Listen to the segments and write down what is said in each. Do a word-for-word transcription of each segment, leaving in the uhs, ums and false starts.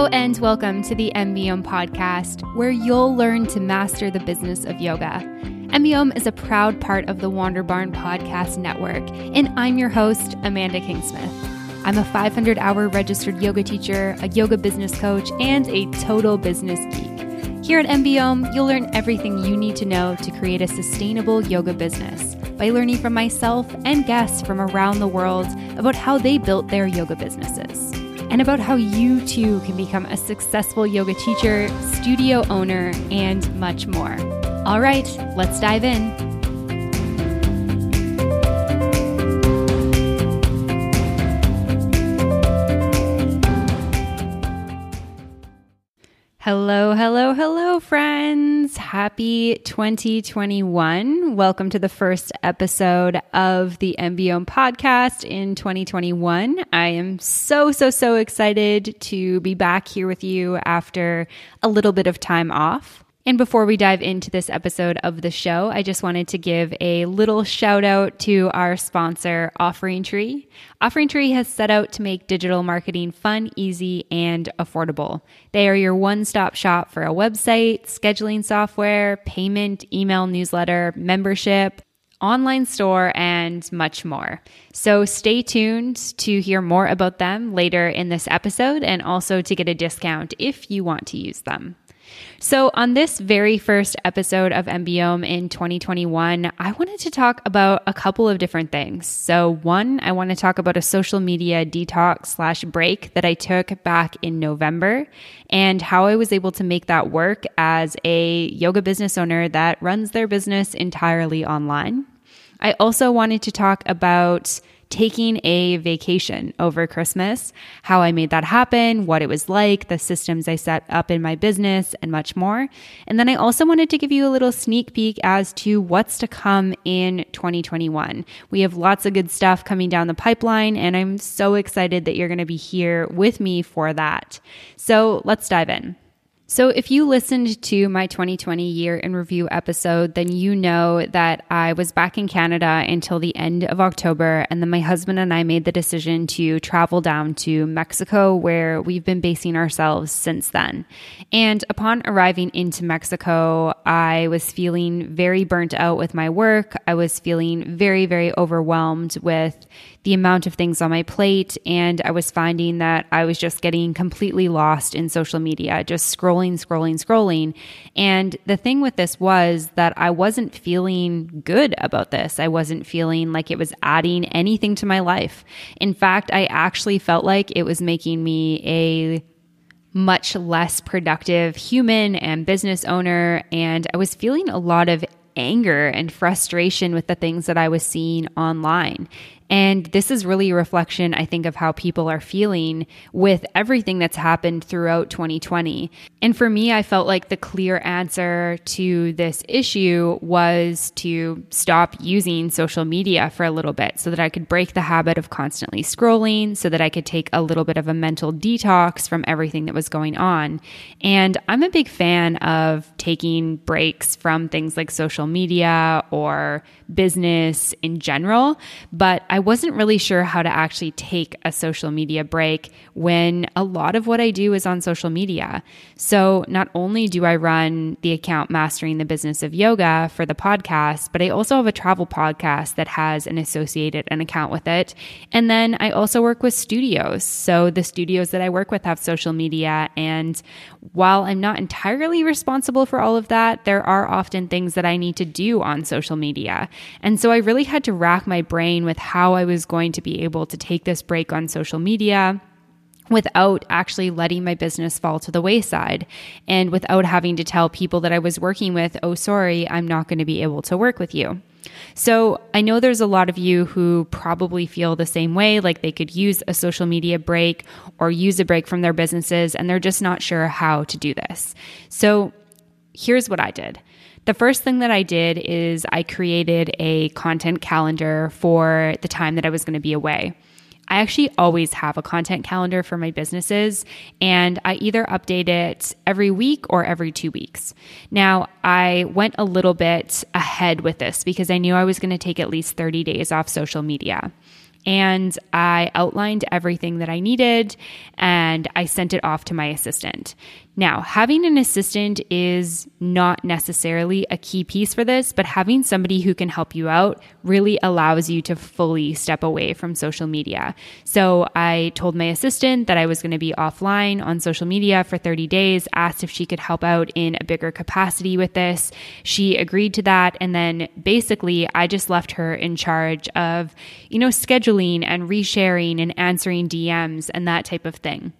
and welcome to the Enviome podcast, where you'll learn to master the business of yoga. Enviome is a proud part of the Wander Barn Podcast Network, and I'm your host, Amanda Kingsmith. I'm a five hundred hour registered yoga teacher, a yoga business coach, and a total business geek. Here at Enviome, you'll learn everything you need to know to create a sustainable yoga business by learning from myself and guests from around the world about how they built their yoga businesses, and about how you too can become a successful yoga teacher, studio owner, and much more. All right, let's dive in. Hello, hello, hello, friends. Happy twenty twenty-one. Welcome to the first episode of the Enviome podcast in twenty twenty-one. I am so, so, so excited to be back here with you after a little bit of time off. And before we dive into this episode of the show, I just wanted to give a little shout out to our sponsor, Offering Tree. Offering Tree has set out to make digital marketing fun, easy, and affordable. They are your one-stop shop for a website, scheduling software, payment, email newsletter, membership, online store, and much more. So stay tuned to hear more about them later in this episode and also to get a discount if you want to use them. So on this very first episode of Enviome in twenty twenty-one, I wanted to talk about a couple of different things. So one, I want to talk about a social media detox slash break that I took back in November and how I was able to make that work as a yoga business owner that runs their business entirely online. I also wanted to talk about taking a vacation over Christmas, how I made that happen, what it was like, the systems I set up in my business, and much more. And then I also wanted to give you a little sneak peek as to what's to come in twenty twenty-one. We have lots of good stuff coming down the pipeline, and I'm so excited that you're going to be here with me for that. So let's dive in. So if you listened to my twenty twenty year in review episode, then you know that I was back in Canada until the end of October, and then my husband and I made the decision to travel down to Mexico, where we've been basing ourselves since then. And upon arriving into Mexico, I was feeling very burnt out with my work. I was feeling very, very overwhelmed with the amount of things on my plate, and I was finding that I was just getting completely lost in social media, just scrolling, scrolling, scrolling. And the thing with this was that I wasn't feeling good about this. I wasn't feeling like it was adding anything to my life. In fact, I actually felt like it was making me a much less productive human and business owner, and I was feeling a lot of anger and frustration with the things that I was seeing online. And this is really a reflection, I think, of how people are feeling with everything that's happened throughout twenty twenty. And for me, I felt like the clear answer to this issue was to stop using social media for a little bit so that I could break the habit of constantly scrolling, so that I could take a little bit of a mental detox from everything that was going on. And I'm a big fan of taking breaks from things like social media or business in general, but I wasn't really sure how to actually take a social media break when a lot of what I do is on social media. So not only do I run the account Mastering the Business of Yoga for the podcast, but I also have a travel podcast that has an associated an account with it. And then I also work with studios. So the studios that I work with have social media. And while I'm not entirely responsible for all of that, there are often things that I need to do on social media. And so I really had to rack my brain with how I was going to be able to take this break on social media without actually letting my business fall to the wayside, and without having to tell people that I was working with, oh, sorry, I'm not going to be able to work with you. So I know there's a lot of you who probably feel the same way, like they could use a social media break or use a break from their businesses, and they're just not sure how to do this. So here's what I did. The first thing that I did is I created a content calendar for the time that I was going to be away. I actually always have a content calendar for my businesses, and I either update it every week or every two weeks. Now, I went a little bit ahead with this because I knew I was going to take at least thirty days off social media. and I outlined everything that I needed and I sent it off to my assistant. Now, having an assistant is not necessarily a key piece for this, but having somebody who can help you out really allows you to fully step away from social media. So I told my assistant that I was going to be offline on social media for thirty days, asked if she could help out in a bigger capacity with this. She agreed to that. And then basically I just left her in charge of, you know, scheduling and resharing and answering D Ms and that type of thing.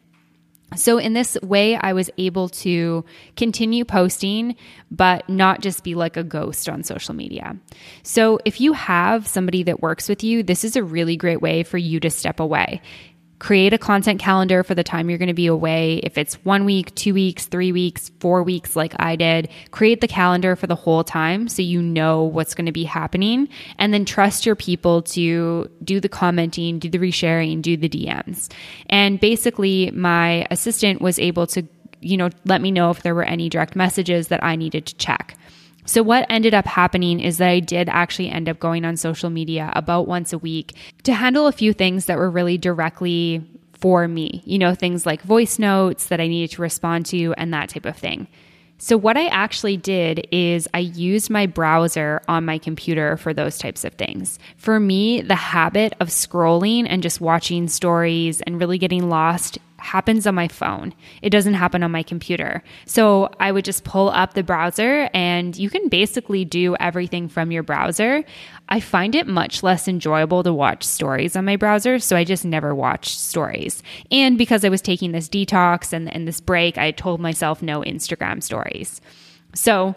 So in this way, I was able to continue posting, but not just be like a ghost on social media. So if you have somebody that works with you, this is a really great way for you to step away. Create a content calendar for the time you're going to be away. If it's one week, two weeks, three weeks, four weeks, like I did, create the calendar for the whole time so you know what's going to be happening, and then trust your people to do the commenting, do the resharing, do the D Ms. And basically my assistant was able to, you know, let me know if there were any direct messages that I needed to check. So what ended up happening is that I did actually end up going on social media about once a week to handle a few things that were really directly for me, you know, things like voice notes that I needed to respond to and that type of thing. So what I actually did is I used my browser on my computer for those types of things. For me, the habit of scrolling and just watching stories and really getting lost happens on my phone. It doesn't happen on my computer. So I would just pull up the browser and you can basically do everything from your browser. I find it much less enjoyable to watch stories on my browser, so I just never watched stories. And because I was taking this detox and, and this break, I told myself no Instagram stories. So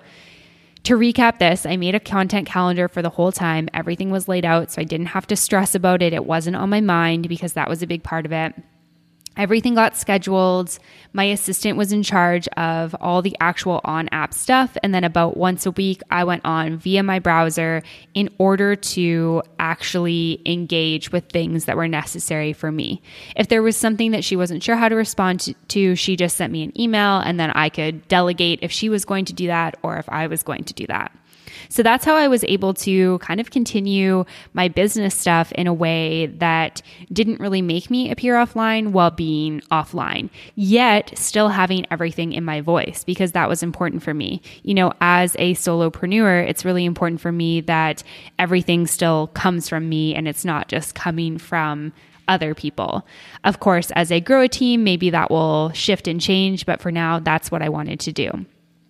to recap this, I made a content calendar for the whole time. Everything was laid out, so I didn't have to stress about it. It wasn't on my mind because that was a big part of it. Everything got scheduled. My assistant was in charge of all the actual on-app stuff. And then about once a week, I went on via my browser in order to actually engage with things that were necessary for me. If there was something that she wasn't sure how to respond to, she just sent me an email and then I could delegate if she was going to do that or if I was going to do that. So that's how I was able to kind of continue my business stuff in a way that didn't really make me appear offline while being offline, yet still having everything in my voice, because that was important for me. You know, as a solopreneur, it's really important for me that everything still comes from me and it's not just coming from other people. Of course, as I grow a team, maybe that will shift and change, but for now, that's what I wanted to do.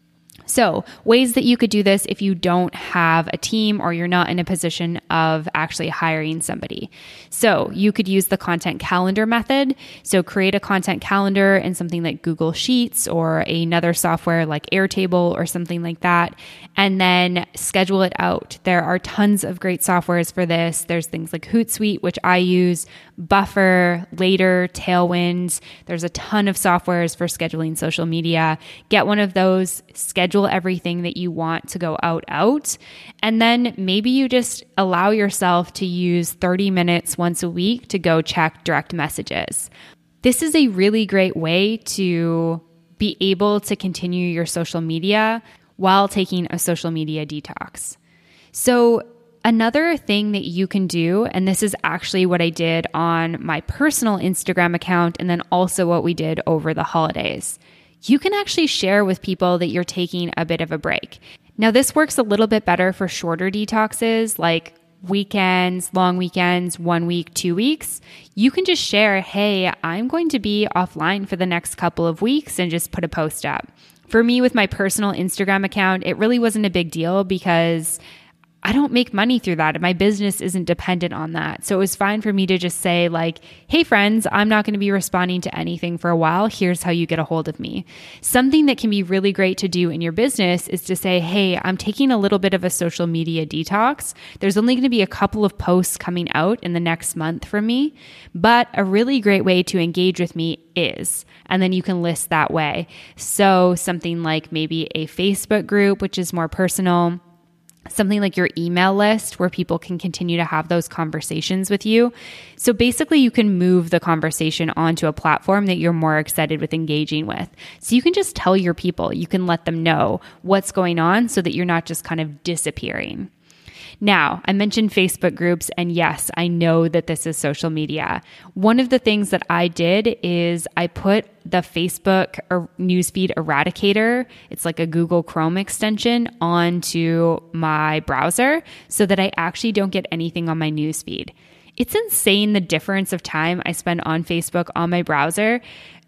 So ways that you could do this if you don't have a team or you're not in a position of actually hiring somebody. So you could use the content calendar method. So create a content calendar in something like Google Sheets or another software like Airtable or something like that, and then schedule it out. There are tons of great softwares for this. There's things like Hootsuite, which I use, Buffer, Later, Tailwind. There's a ton of softwares for scheduling social media. Get one of those, schedule everything that you want to go out out. And then maybe you just allow yourself to use thirty minutes once a week to go check direct messages. This is a really great way to be able to continue your social media while taking a social media detox. So another thing that you can do, and this is actually what I did on my personal Instagram account and then also what we did over the holidays, you can actually share with people that you're taking a bit of a break. Now, this works a little bit better for shorter detoxes like weekends, long weekends, one week, two weeks. You can just share, hey, I'm going to be offline for the next couple of weeks and just put a post up. For me, with my personal Instagram account, it really wasn't a big deal because I don't make money through that. My business isn't dependent on that. So it was fine for me to just say like, hey friends, I'm not going to be responding to anything for a while. Here's how you get a hold of me. Something that can be really great to do in your business is to say, hey, I'm taking a little bit of a social media detox. There's only going to be a couple of posts coming out in the next month from me, but a really great way to engage with me is, and then you can list that way. So something like maybe a Facebook group, which is more personal, something like your email list where people can continue to have those conversations with you. So basically you can move the conversation onto a platform that you're more excited with engaging with. So you can just tell your people, you can let them know what's going on so that you're not just kind of disappearing. Now, I mentioned Facebook groups, and yes, I know that this is social media. One of the things that I did is I put the Facebook er- newsfeed eradicator, it's like a Google Chrome extension, onto my browser so that I actually don't get anything on my newsfeed. It's insane the difference of time I spend on Facebook on my browser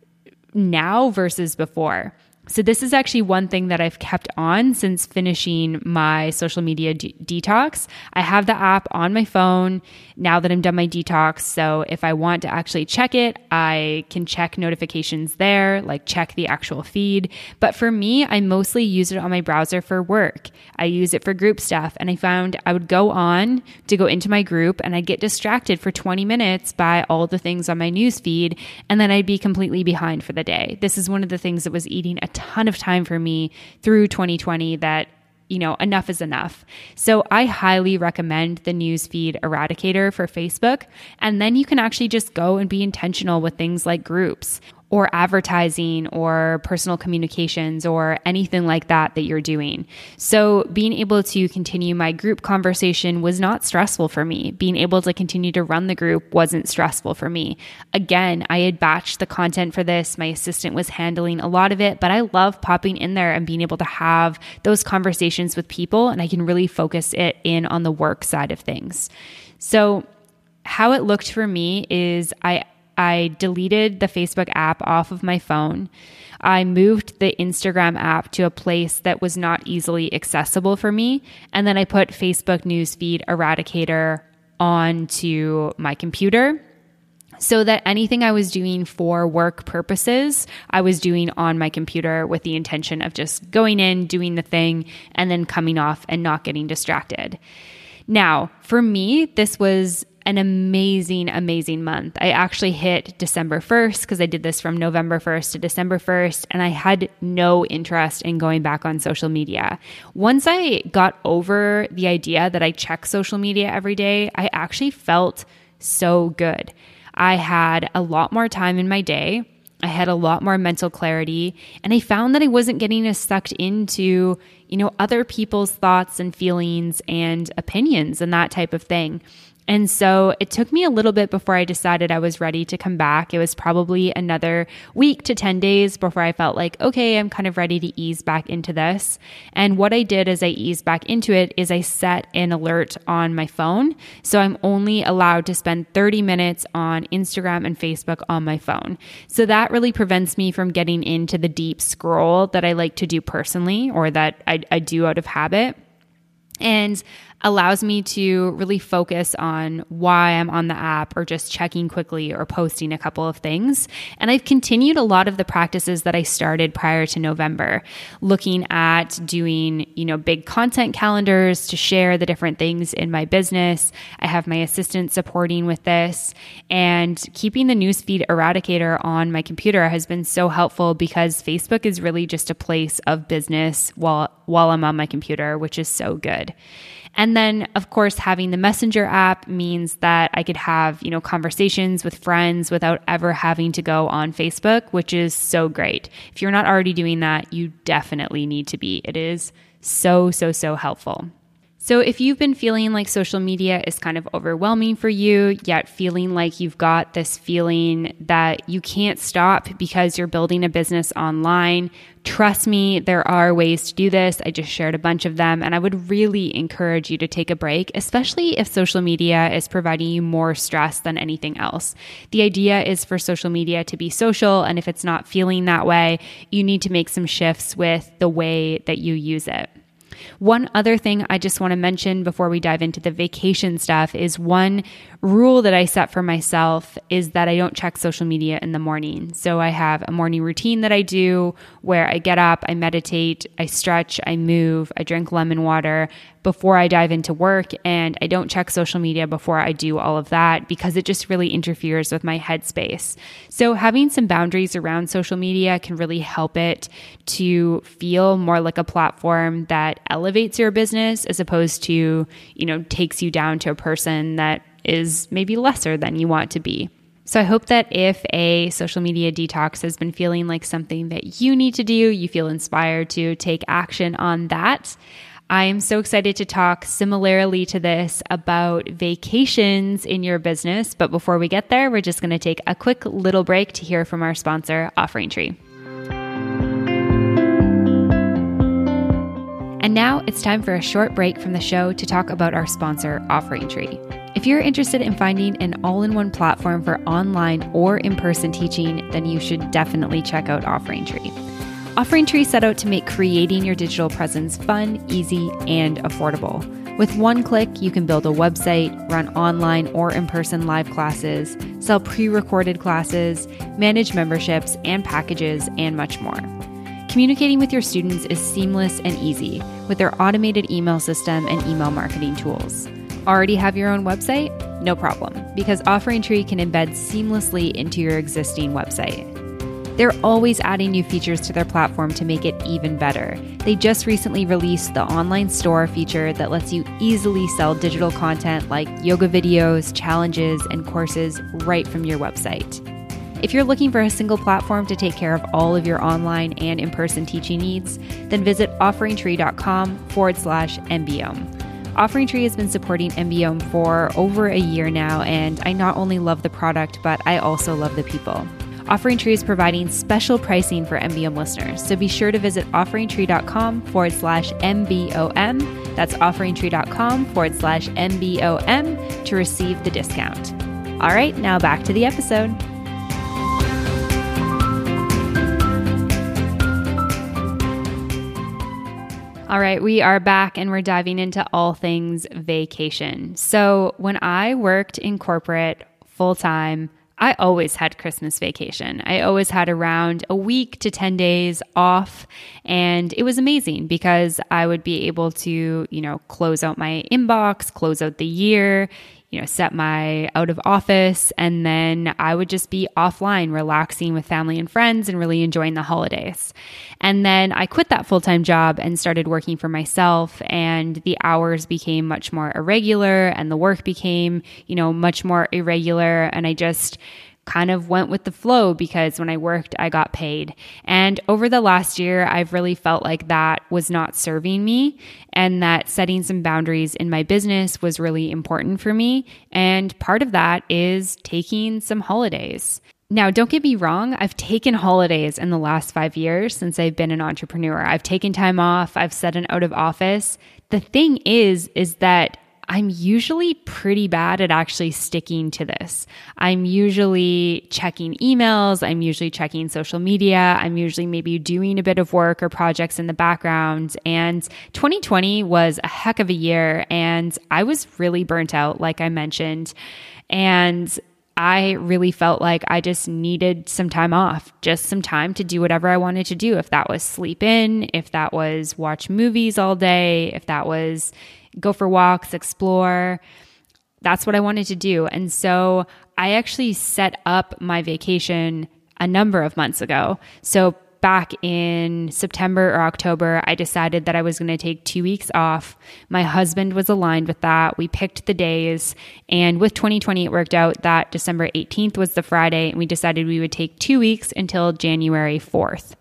now versus before. So this is actually one thing that I've kept on since finishing my social media de- detox. I have the app on my phone now that I'm done my detox. So if I want to actually check it, I can check notifications there, like check the actual feed. But for me, I mostly use it on my browser for work. I use it for group stuff. And I found I would go on to go into my group and I'd get distracted for twenty minutes by all the things on my news feed. And then I'd be completely behind for the day. This is one of the things that was eating a ton of time for me through twenty twenty that, you know, enough is enough. So I highly recommend the newsfeed eradicator for Facebook. And then you can actually just go and be intentional with things like groups or advertising or personal communications or anything like that that you're doing. So being able to continue my group conversation was not stressful for me. Being able to continue to run the group wasn't stressful for me. Again, I had batched the content for this. My assistant was handling a lot of it, but I love popping in there and being able to have those conversations with people, and I can really focus it in on the work side of things. So how it looked for me is I I deleted the Facebook app off of my phone. I moved the Instagram app to a place that was not easily accessible for me. And then I put Facebook newsfeed eradicator onto my computer so that anything I was doing for work purposes, I was doing on my computer with the intention of just going in, doing the thing, and then coming off and not getting distracted. Now, for me, this was an amazing, amazing month. I actually hit December first because I did this from November first to December first, and I had no interest in going back on social media. Once I got over the idea that I check social media every day, I actually felt so good. I had a lot more time in my day. I had a lot more mental clarity, and I found that I wasn't getting as sucked into, you know, other people's thoughts and feelings and opinions and that type of thing. And so it took me a little bit before I decided I was ready to come back. It was probably another week to ten days before I felt like, okay, I'm kind of ready to ease back into this. And what I did as I eased back into it is I set an alert on my phone. So I'm only allowed to spend thirty minutes on Instagram and Facebook on my phone. So that really prevents me from getting into the deep scroll that I like to do personally, or that I, I do out of habit, and allows me to really focus on why I'm on the app or just checking quickly or posting a couple of things. And I've continued a lot of the practices that I started prior to November, looking at doing, you know, big content calendars to share the different things in my business. I have my assistant supporting with this, and keeping the newsfeed eradicator on my computer has been so helpful because Facebook is really just a place of business while while I'm on my computer, which is so good. And then, of course, having the Messenger app means that I could have, you know, conversations with friends without ever having to go on Facebook, which is so great. If you're not already doing that, you definitely need to be. It is so, so, so helpful. So if you've been feeling like social media is kind of overwhelming for you, yet feeling like you've got this feeling that you can't stop because you're building a business online, trust me, there are ways to do this. I just shared a bunch of them, and I would really encourage you to take a break, especially if social media is providing you more stress than anything else. The idea is for social media to be social, and if it's not feeling that way, you need to make some shifts with the way that you use it. One other thing I just want to mention before we dive into the vacation stuff is one rule that I set for myself is that I don't check social media in the morning. So I have a morning routine that I do where I get up, I meditate, I stretch, I move, I drink lemon water before I dive into work, and I don't check social media before I do all of that because it just really interferes with my headspace. So having some boundaries around social media can really help it to feel more like a platform that elevates your business as opposed to, you know, takes you down to a person that is maybe lesser than you want to be. So I hope that if a social media detox has been feeling like something that you need to do, you feel inspired to take action on that. I am so excited to talk similarly to this about vacations in your business. But before we get there, we're just going to take a quick little break to hear from our sponsor, Offering Tree. And now it's time for a short break from the show to talk about our sponsor, Offering Tree. If you're interested in finding an all-in-one platform for online or in-person teaching, then you should definitely check out Offering Tree. Offering Tree set out to make creating your digital presence fun, easy, and affordable. With one click, you can build a website, run online or in-person live classes, sell pre-recorded classes, manage memberships and packages, and much more. Communicating with your students is seamless and easy with their automated email system and email marketing tools. Already have your own website? No problem, because Offering Tree can embed seamlessly into your existing website. They're always adding new features to their platform to make it even better. They just recently released the online store feature that lets you easily sell digital content like yoga videos, challenges, and courses right from your website. If you're looking for a single platform to take care of all of your online and in-person teaching needs, then visit offeringtree.com forward slash MBOM. Offering Tree has been supporting M B O M for over a year now, and I not only love the product, but I also love the people. Offering Tree is providing special pricing for M B O M listeners, so be sure to visit offeringtree.com forward slash MBOM. That's offeringtree.com forward slash MBOM to receive the discount. All right, now back to the episode. All right, we are back and we're diving into all things vacation. So when I worked in corporate full-time, I always had Christmas vacation. I always had around a week to ten days off, and it was amazing because I would be able to, you know, close out my inbox, close out the year, you know, set my out of office, and then I would just be offline, relaxing with family and friends and really enjoying the holidays. And then I quit that full-time job and started working for myself, and the hours became much more irregular and the work became, you know, much more irregular, and I just kind of went with the flow because when I worked, I got paid. And over the last year, I've really felt like that was not serving me and that setting some boundaries in my business was really important for me. And part of that is taking some holidays. Now, don't get me wrong, I've taken holidays in the last five years since I've been an entrepreneur. I've taken time off, I've set an out of office. The thing is, is that I'm usually pretty bad at actually sticking to this. I'm usually checking emails. I'm usually checking social media. I'm usually maybe doing a bit of work or projects in the background. And twenty twenty was a heck of a year. And I was really burnt out, like I mentioned. And I really felt like I just needed some time off, just some time to do whatever I wanted to do. If that was sleep in, if that was watch movies all day, if that was go for walks, explore. That's what I wanted to do. And so I actually set up my vacation a number of months ago. So back in September or October, I decided that I was going to take two weeks off. My husband was aligned with that. We picked the days. And with twenty twenty, it worked out that December eighteenth was the Friday. And we decided we would take two weeks until January fourth.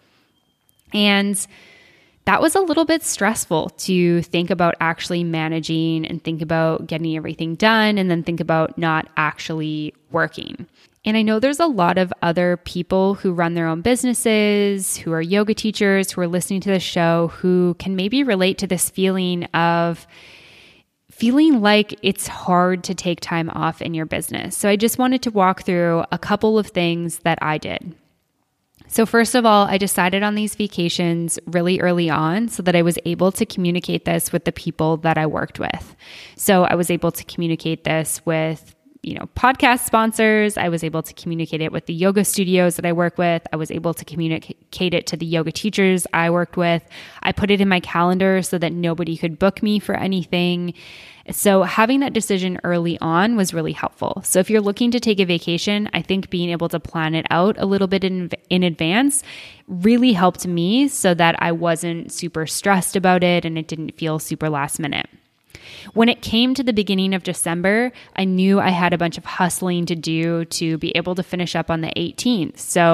And that was a little bit stressful to think about actually managing and think about getting everything done and then think about not actually working. And I know there's a lot of other people who run their own businesses, who are yoga teachers, who are listening to this show, who can maybe relate to this feeling of feeling like it's hard to take time off in your business. So I just wanted to walk through a couple of things that I did. So first of all, I decided on these vacations really early on so that I was able to communicate this with the people that I worked with. So I was able to communicate this with, you know, podcast sponsors. I was able to communicate it with the yoga studios that I work with. I was able to communicate it to the yoga teachers I worked with. I put it in my calendar so that nobody could book me for anything. So having that decision early on was really helpful. So if you're looking to take a vacation, I think being able to plan it out a little bit in, in advance really helped me so that I wasn't super stressed about it and it didn't feel super last minute. When it came to the beginning of December, I knew I had a bunch of hustling to do to be able to finish up on the eighteenth. So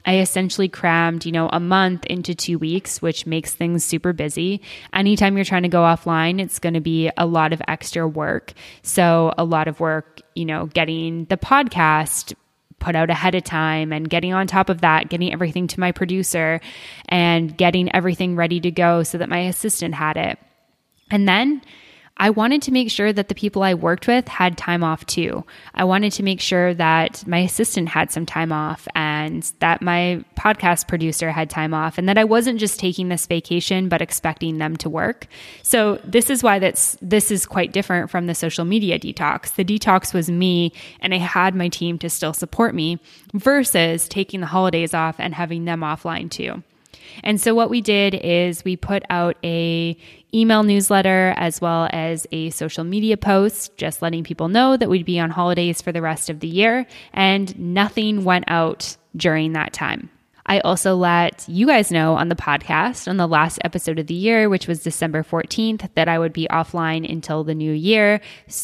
I essentially crammed, you know, a month into two weeks, which makes things super busy. Anytime you're trying to go offline, it's going to be a lot of extra work. So a lot of work, you know, getting the podcast put out ahead of time and getting on top of that, getting everything to my producer and getting everything ready to go so that my assistant had it. And then I wanted to make sure that the people I worked with had time off too. I wanted to make sure that my assistant had some time off and that my podcast producer had time off and that I wasn't just taking this vacation, but expecting them to work. So this is why that's, this is quite different from the social media detox. The detox was me and I had my team to still support me versus taking the holidays off and having them offline too. And so what we did is we put out a email newsletter as well as a social media post, just letting people know that we'd be on holidays for the rest of the year, and nothing went out during that time. I also let you guys know on the podcast on the last episode of the year, which was December fourteenth, that I would be offline until the new year.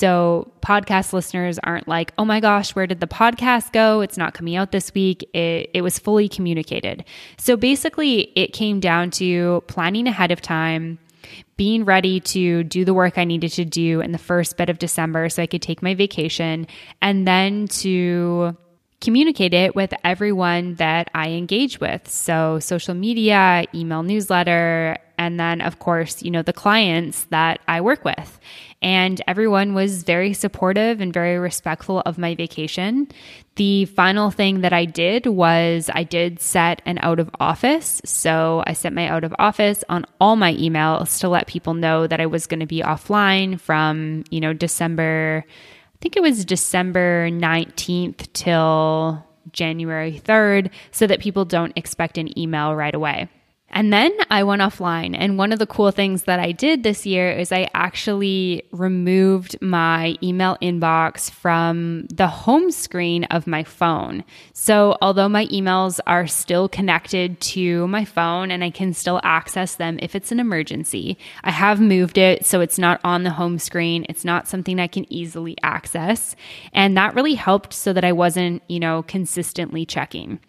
So podcast listeners aren't like, oh my gosh, where did the podcast go? It's not coming out this week. It, it was fully communicated. So basically it came down to planning ahead of time, being ready to do the work I needed to do in the first bit of December so I could take my vacation, and then to communicate it with everyone that I engage with. So social media, email newsletter, and then of course, you know, the clients that I work with. And everyone was very supportive and very respectful of my vacation. The final thing that I did was I did set an out of office. So I set my out of office on all my emails to let people know that I was going to be offline from, you know, December I think it was December nineteenth till January third, so that people don't expect an email right away. And then I went offline. And one of the cool things that I did this year is I actually removed my email inbox from the home screen of my phone. So although my emails are still connected to my phone and I can still access them if it's an emergency, I have moved it so it's not on the home screen. It's not something I can easily access. And that really helped so that I wasn't, you know, consistently checking.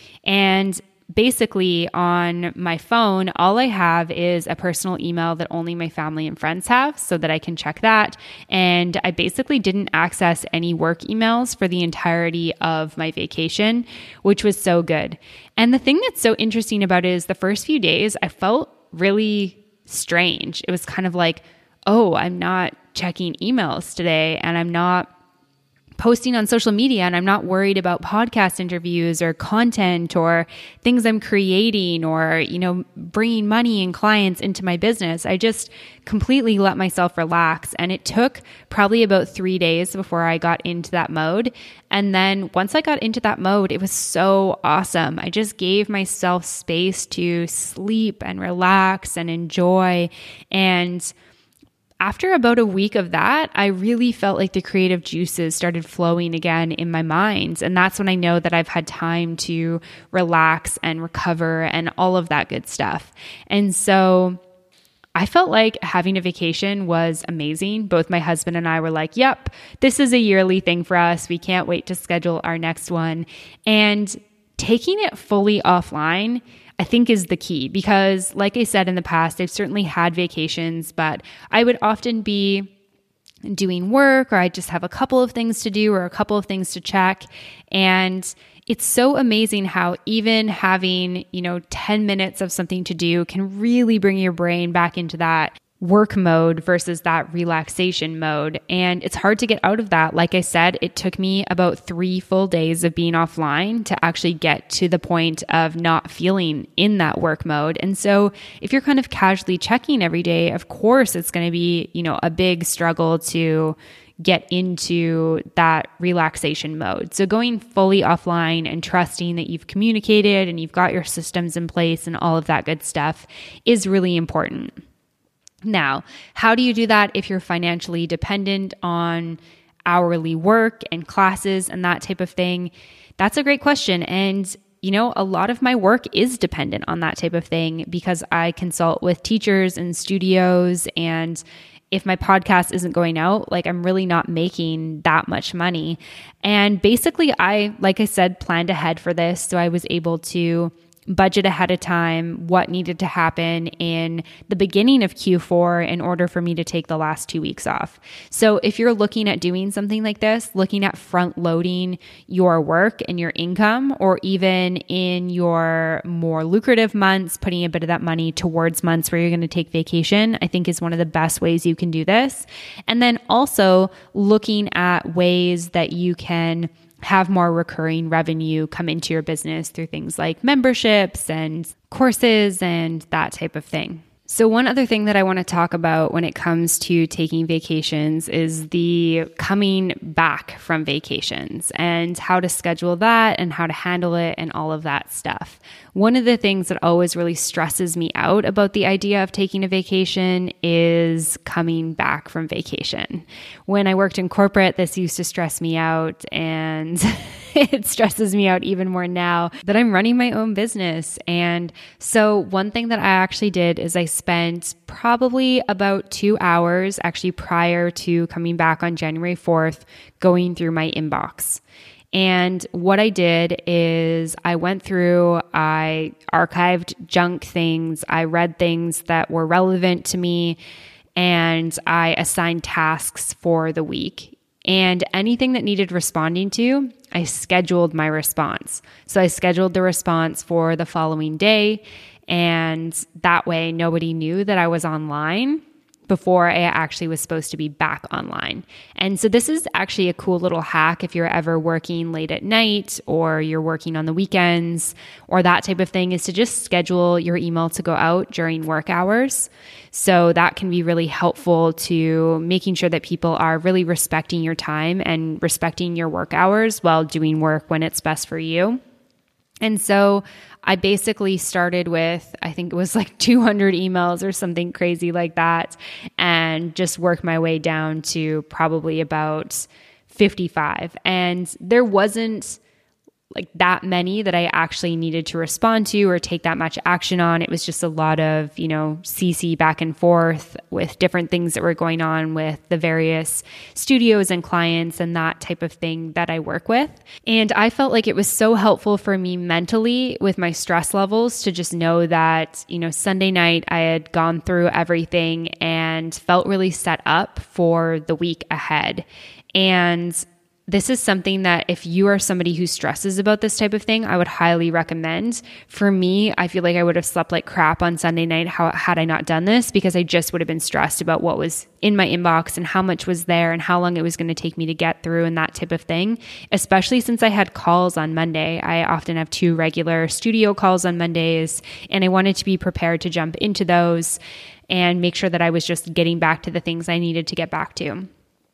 And basically on my phone, all I have is a personal email that only my family and friends have so that I can check that. And I basically didn't access any work emails for the entirety of my vacation, which was so good. And the thing that's so interesting about it is the first few days, I felt really strange. It was kind of like, oh, I'm not checking emails today and I'm not posting on social media and I'm not worried about podcast interviews or content or things I'm creating or, you know, bringing money and clients into my business. I just completely let myself relax. And it took probably about three days before I got into that mode. And then once I got into that mode, it was so awesome. I just gave myself space to sleep and relax and enjoy. And after about a week of that, I really felt like the creative juices started flowing again in my mind. And that's when I know that I've had time to relax and recover and all of that good stuff. And so I felt like having a vacation was amazing. Both my husband and I were like, yep, this is a yearly thing for us. We can't wait to schedule our next one. And taking it fully offline, I think, is the key because, like I said in the past, I've certainly had vacations, but I would often be doing work or I just have a couple of things to do or a couple of things to check. And it's so amazing how even having, you know, ten minutes of something to do can really bring your brain back into that work mode versus that relaxation mode. And it's hard to get out of that. Like I said, it took me about three full days of being offline to actually get to the point of not feeling in that work mode. And so if you're kind of casually checking every day, of course, it's going to be, you know, a big struggle to get into that relaxation mode. So going fully offline and trusting that you've communicated and you've got your systems in place and all of that good stuff is really important. Now, how do you do that if you're financially dependent on hourly work and classes and that type of thing? That's a great question. And, you know, a lot of my work is dependent on that type of thing because I consult with teachers and studios and if my podcast isn't going out, like I'm really not making that much money. And basically I, like I said, planned ahead for this. So I was able to budget ahead of time what needed to happen in the beginning of Q four in order for me to take the last two weeks off. So if you're looking at doing something like this, looking at front loading your work and your income, or even in your more lucrative months, putting a bit of that money towards months where you're going to take vacation, I think is one of the best ways you can do this. And then also looking at ways that you can have more recurring revenue come into your business through things like memberships and courses and that type of thing. So one other thing that I want to talk about when it comes to taking vacations is the coming back from vacations and how to schedule that and how to handle it and all of that stuff. One of the things that always really stresses me out about the idea of taking a vacation is coming back from vacation. When I worked in corporate, this used to stress me out, and it stresses me out even more now that I'm running my own business. And so one thing that I actually did is I spent probably about two hours actually prior to coming back on January fourth going through my inbox. And what I did is I went through, I archived junk things, I read things that were relevant to me, and I assigned tasks for the week. And anything that needed responding to, I scheduled my response. So I scheduled the response for the following day, and that way nobody knew that I was online before I actually was supposed to be back online. And so this is actually a cool little hack if you're ever working late at night or you're working on the weekends or that type of thing, is to just schedule your email to go out during work hours. So that can be really helpful to making sure that people are really respecting your time and respecting your work hours while doing work when it's best for you. And so I basically started with, I think it was like two hundred emails or something crazy like that, and just worked my way down to probably about fifty-five. And there wasn't like that many that I actually needed to respond to or take that much action on. It was just a lot of, you know, C C back and forth with different things that were going on with the various studios and clients and that type of thing that I work with. And I felt like it was so helpful for me mentally with my stress levels to just know that, you know, Sunday night I had gone through everything and felt really set up for the week ahead. And this is something that if you are somebody who stresses about this type of thing, I would highly recommend. For me, I feel like I would have slept like crap on Sunday night how, had I not done this, because I just would have been stressed about what was in my inbox and how much was there and how long it was going to take me to get through and that type of thing, especially since I had calls on Monday. I often have two regular studio calls on Mondays, and I wanted to be prepared to jump into those and make sure that I was just getting back to the things I needed to get back to.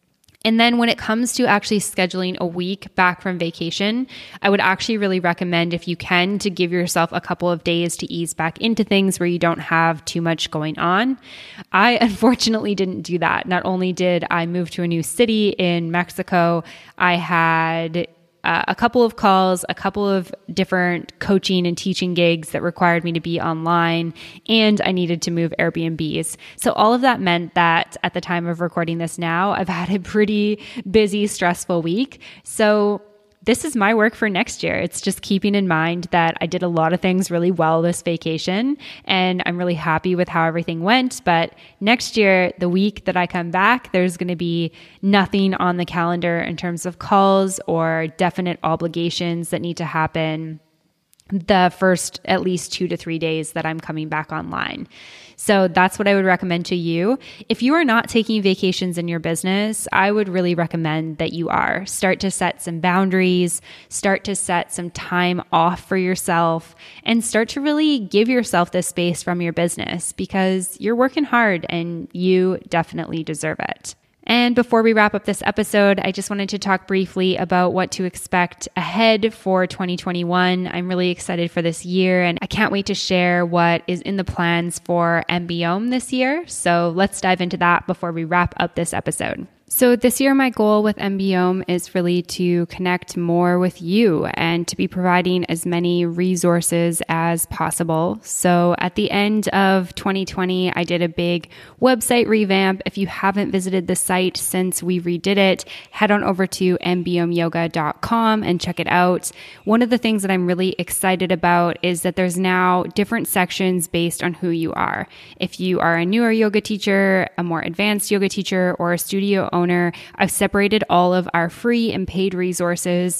And then when it comes to actually scheduling a week back from vacation, I would actually really recommend, if you can, to give yourself a couple of days to ease back into things where you don't have too much going on. I unfortunately didn't do that. Not only did I move to a new city in Mexico, I had Uh, a couple of calls, a couple of different coaching and teaching gigs that required me to be online, and I needed to move Airbnbs. So all of that meant that at the time of recording this now, I've had a pretty busy, stressful week. So this is my work for next year. It's just keeping in mind that I did a lot of things really well this vacation, and I'm really happy with how everything went. But next year, the week that I come back, there's going to be nothing on the calendar in terms of calls or definite obligations that need to happen the first at least two to three days that I'm coming back online. So that's what I would recommend to you. If you are not taking vacations in your business, I would really recommend that you are. Start to set some boundaries, start to set some time off for yourself, and start to really give yourself this space from your business, because you're working hard and you definitely deserve it. And before we wrap up this episode, I just wanted to talk briefly about what to expect ahead for twenty twenty-one. I'm really excited for this year, and I can't wait to share what is in the plans for Embiome this year. So let's dive into that before we wrap up this episode. So this year, my goal with Embiome is really to connect more with you and to be providing as many resources as possible. So at the end of twenty twenty, I did a big website revamp. If you haven't visited the site since we redid it, head on over to embiome yoga dot com and check it out. One of the things that I'm really excited about is that there's now different sections based on who you are. If you are a newer yoga teacher, a more advanced yoga teacher, or a studio owner, I've separated all of our free and paid resources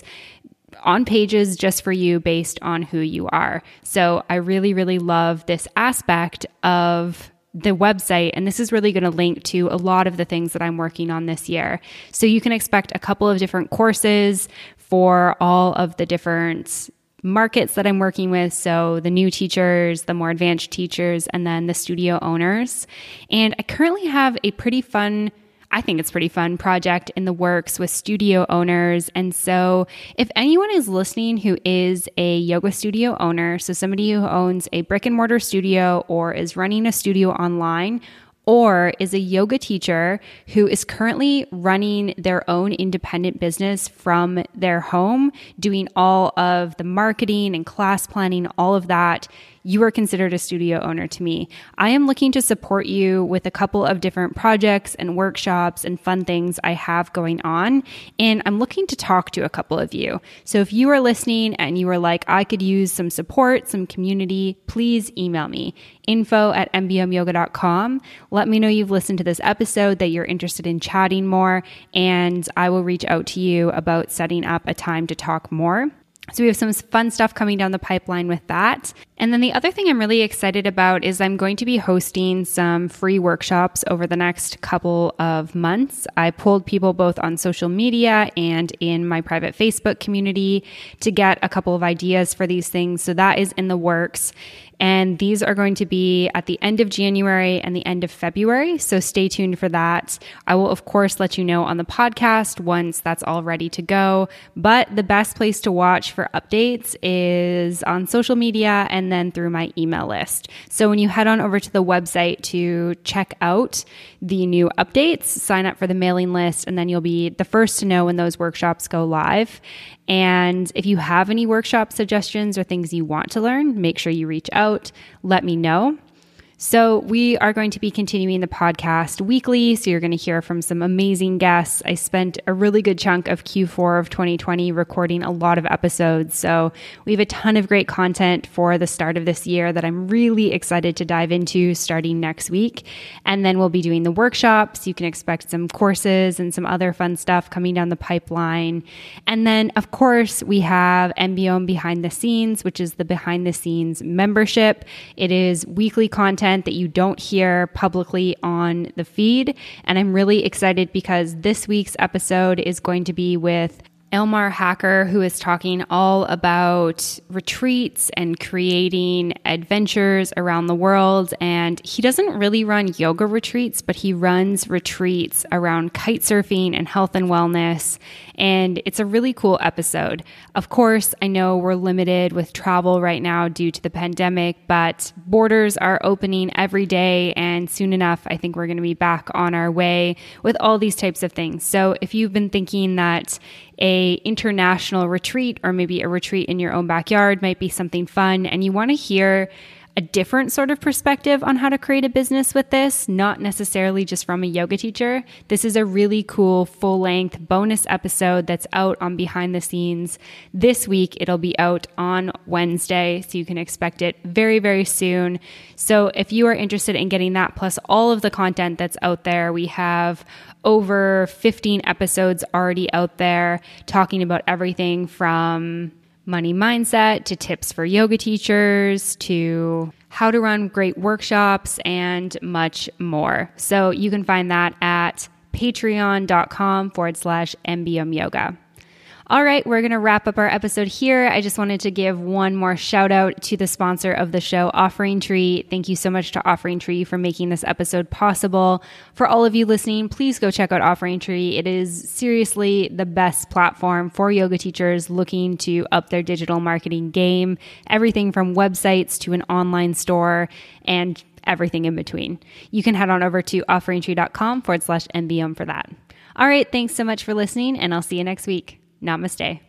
on pages just for you based on who you are. So I really, really love this aspect of the website, and this is really going to link to a lot of the things that I'm working on this year. So you can expect a couple of different courses for all of the different markets that I'm working with. So the new teachers, the more advanced teachers, and then the studio owners. And I currently have a pretty fun I think it's pretty fun project in the works with studio owners. And so if anyone is listening who is a yoga studio owner, so somebody who owns a brick and mortar studio or is running a studio online, or is a yoga teacher who is currently running their own independent business from their home, doing all of the marketing and class planning, all of that, you are considered a studio owner to me. I am looking to support you with a couple of different projects and workshops and fun things I have going on, and I'm looking to talk to a couple of you. So if you are listening and you are like, I could use some support, some community, please email me, info at embiome yoga dot com. Let me know you've listened to this episode, that you're interested in chatting more, and I will reach out to you about setting up a time to talk more. So we have some fun stuff coming down the pipeline with that. And then the other thing I'm really excited about is I'm going to be hosting some free workshops over the next couple of months. I pulled people both on social media and in my private Facebook community to get a couple of ideas for these things. So that is in the works. And these are going to be at the end of January and the end of February. So stay tuned for that. I will, of course, let you know on the podcast once that's all ready to go. But the best place to watch for updates is on social media and then through my email list. So when you head on over to the website to check out the new updates, sign up for the mailing list, and then you'll be the first to know when those workshops go live. And if you have any workshop suggestions or things you want to learn, make sure you reach out, let me know. So we are going to be continuing the podcast weekly. So you're going to hear from some amazing guests. I spent a really good chunk of Q four of twenty twenty recording a lot of episodes. So we have a ton of great content for the start of this year that I'm really excited to dive into starting next week. And then we'll be doing the workshops. You can expect some courses and some other fun stuff coming down the pipeline. And then, of course, we have Embiome Behind the Scenes, which is the behind the scenes membership. It is weekly content that you don't hear publicly on the feed. And I'm really excited because this week's episode is going to be with Elmar Hacker, who is talking all about retreats and creating adventures around the world. And he doesn't really run yoga retreats, but he runs retreats around kite surfing and health and wellness. And it's a really cool episode. Of course, I know we're limited with travel right now due to the pandemic, but borders are opening every day. And soon enough, I think we're going to be back on our way with all these types of things. So if you've been thinking that a international retreat or maybe a retreat in your own backyard might be something fun, and you want to hear a different sort of perspective on how to create a business with this, not necessarily just from a yoga teacher, this is a really cool full-length bonus episode that's out on Behind the Scenes. This week, it'll be out on Wednesday, so you can expect it very, very soon. So if you are interested in getting that, plus all of the content that's out there, we have over fifteen episodes already out there talking about everything from money mindset to tips for yoga teachers to how to run great workshops and much more. So you can find that at patreon.com forward slash Embiome Yoga. All right, we're going to wrap up our episode here. I just wanted to give one more shout out to the sponsor of the show, Offering Tree. Thank you so much to Offering Tree for making this episode possible. For all of you listening, please go check out Offering Tree. It is seriously the best platform for yoga teachers looking to up their digital marketing game. Everything from websites to an online store and everything in between. You can head on over to offeringtree.com forward slash Embiome for that. All right, thanks so much for listening, and I'll see you next week. Namaste.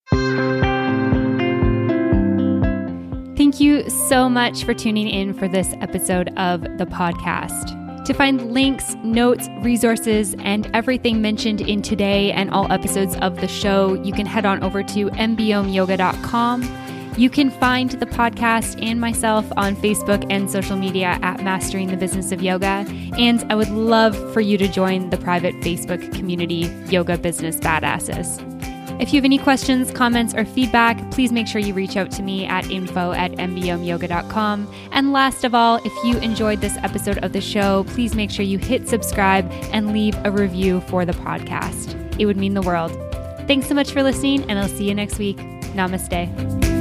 Thank you so much for tuning in for this episode of the podcast. To find links, notes, resources, and everything mentioned in today and all episodes of the show, you can head on over to m b o m yoga dot com. You can find the podcast and myself on Facebook and social media at Mastering the Business of Yoga. And I would love for you to join the private Facebook community, Yoga Business Badasses. If you have any questions, comments, or feedback, please make sure you reach out to me at info at m b o m yoga dot com. And last of all, if you enjoyed this episode of the show, please make sure you hit subscribe and leave a review for the podcast. It would mean the world. Thanks so much for listening, and I'll see you next week. Namaste.